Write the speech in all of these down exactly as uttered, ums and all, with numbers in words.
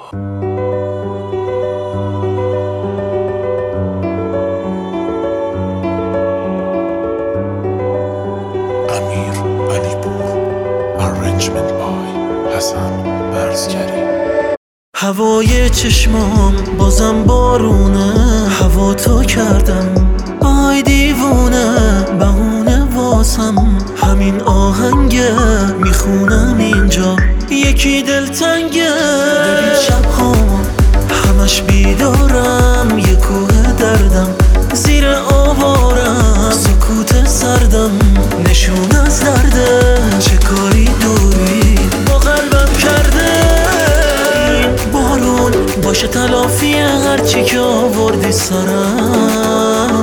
امیر علیپور Arrangement by حسن برزگری. هوای چشمام بازم بارونه، هوا تو کردم آی دیوونه، بهونه واسم همین آهنگه، میخونم اینجا یکی دلتنگه. ببین شبهام همش بیدارم، یه کوه دردم زیر آوارم، سکوت سردم نشون از درده، چه کاری دوری با قلبم کرده. این بارون باشه تلافی هرچی که آوردی سرم،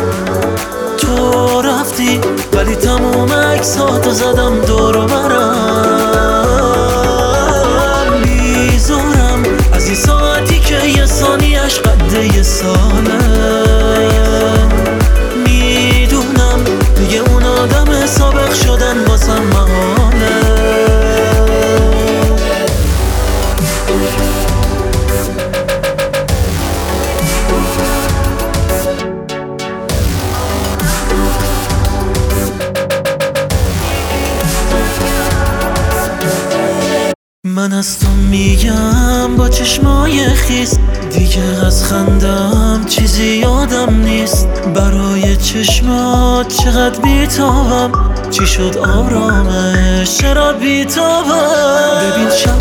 تو رفتی ولی تموم عکساتو زدم دور و برم. بیزارم از این ساعتی که یه ثانیش قده یه ساله، میدونم دیگه اون آدم سابق شدن واسم محاله. من از تو میگم با چشمای خیس، دیگه از خندم چیزی یادم نیست. برای چشمات چقدر بیتابم، چی شد آرامش چرا بیتابم. ببین شب